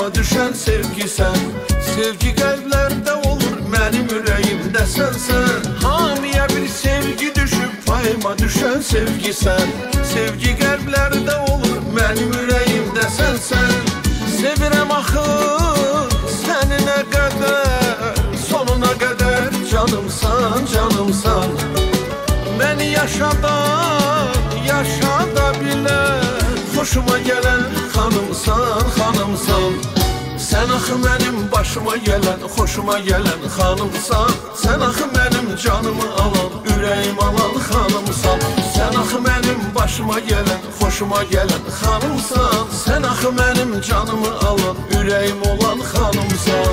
payıma düşən sevgisən. Sevgi qəlblərdə olur, mənim ürəyimdə sənsən. Hamıya bir sevgi düşüb payıma düşən sevgisən. Sevgi qəlblərdə olur, mənim ürəyimdə sənsən. Sevirəm axı səni nə qədər, sonuna qədər canımsan, canımsan. Məni yaşada bilər, xoşuma gələn xanımsan, xanımsan. Sən axı mənim başıma gələn, xoşuma gələn xanımsan. Sən axı mənim canımı alan, ürəyim alan xanımsan. Sən axı mənim başıma gələn, xoşuma gələn xanımsan. Sən axı mənim canımı alan, ürəyim olan xanımsan.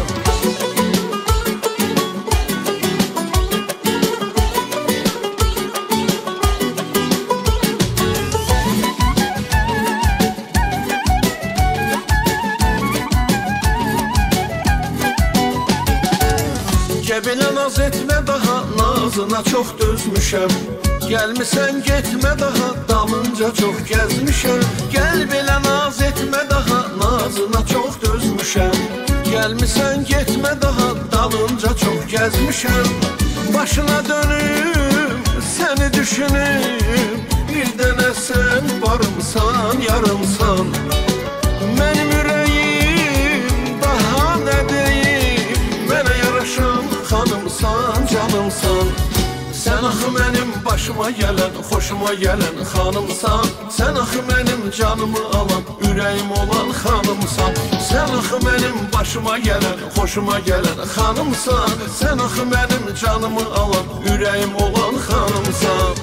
Belə naz etmə daha, nazına çox dözmüşəm. Gəlmisən getmə daha, dalınca çox gəzmişəm. Gəl belə naz etmə daha, nazına çox dözmüşəm. Gəlmisən getmə daha, dalınca çox gəzmişəm. Başına dönüm, səni düşünüm, bir dənə sən barımsan, yarımsan. Mənim ürəyim daha nə deyim, mənə yaraşan xanımsan, canımsan. Sən axı mənim başıma gələn, xoşuma gələn xanımsan. Sən axı mənim canımı alan, ürəyim olan xanımsan. Sən axı mənim başıma gələn, xoşuma gələn xanımsan. Sən axı mənim canımı alan, ürəyim olan xanımsan.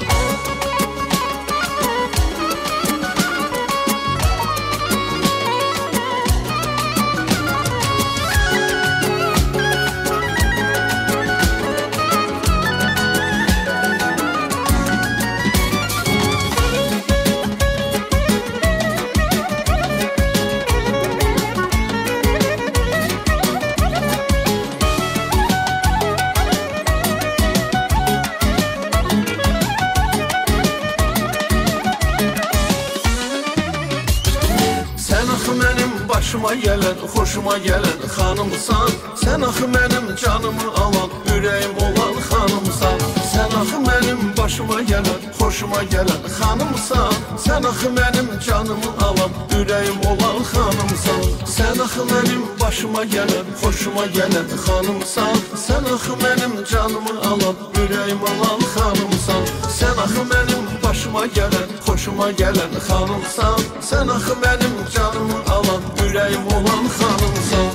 Başıma gələn, xoşuma gələn xanımsan. Sən axı mənim canımı alan, ürəyim olan xanımsan. Sən axı mənim başıma gələn, xoşuma gələn xanımsan. Sən axı mənim canımı alan, ürəyim olan xanımsan. Sən axı mənim başıma gələn, xoşuma gələn xanımsan. Sən axı mənim canımı alan, ürəyim olan xanımsan. Sən axı mənim başıma gələn, xoşuma gələn xanımsan. Sən axı mənim canımı alan, ürəyim olan xanımsan.